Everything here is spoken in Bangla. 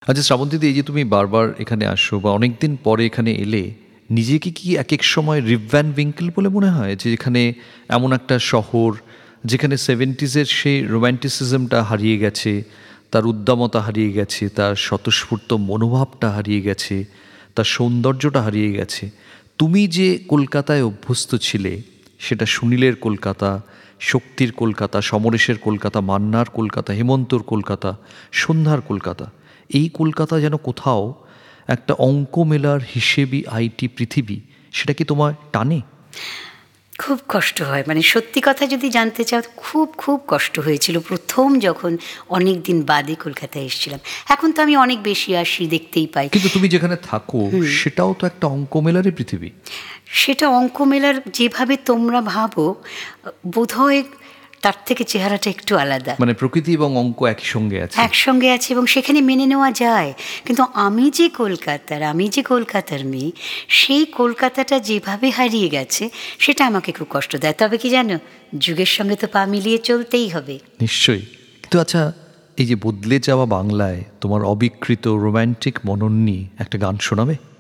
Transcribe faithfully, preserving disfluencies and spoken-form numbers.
আচ্ছা শ্রাবন্তীদি, এই যে তুমি বারবার এখানে আসো বা অনেকদিন পরে এখানে এলে, নিজেকে কি এক এক সময় রিপ ভ্যান উইঙ্কেল বলে মনে হয় যে এখানে এমন একটা শহর যেখানে সেভেন্টিজের সেই রোম্যান্টিসিজমটা হারিয়ে গেছে, তার উদ্দামতা হারিয়ে গেছে, তার স্বতঃস্ফূর্ত মনোভাবটা হারিয়ে গেছে, তার সৌন্দর্যটা হারিয়ে গেছে? তুমি যে কলকাতায় অভ্যস্ত ছিলে, সেটা সুনীলের কলকাতা, শক্তির কলকাতা, সমরেশের কলকাতা, মান্নার কলকাতা, হেমন্তর কলকাতা, সন্ধ্যার কলকাতা, এই কলকাতা যেন কোথাও একটা অঙ্ক মেলার হিসেবি আইটি পৃথিবী, সেটা কি তোমায় টানে? খুব কষ্ট হয়, মানে সত্যি কথা যদি জানতে চাও, খুব খুব কষ্ট হয়েছিল প্রথম যখন অনেক দিন বাদে কলকাতায় এসেছিলাম। এখন তো আমি অনেক বেশি আসি, দেখতেই পাই। কিন্তু তুমি যেখানে থাকো সেটাও তো একটা অঙ্ক মেলারই পৃথিবী। সেটা অঙ্ক মেলার যেভাবে তোমরা ভাবো, বোধহয় তার থেকে চেহারাটা একটু আলাদা। মানে প্রকৃতি এবং অঙ্ক একই সঙ্গে আছে, একসঙ্গে আছে এবং সেখানে মেনে নেওয়া যায়। কিন্তু আমি যে কলকাতার আমি যে কলকাতার মেয়ে, সেই কলকাতাটা যেভাবে হারিয়ে গেছে সেটা আমাকে খুব কষ্ট দেয়। তবে কি জানো, যুগের সঙ্গে তো পা মিলিয়ে চলতেই হবে। নিশ্চয়ই। কিন্তু আচ্ছা, এই যে বদলে যাওয়া বাংলায় তোমার অবিকৃত রোম্যান্টিক মনন নিয়ে একটা গান শোনাবে?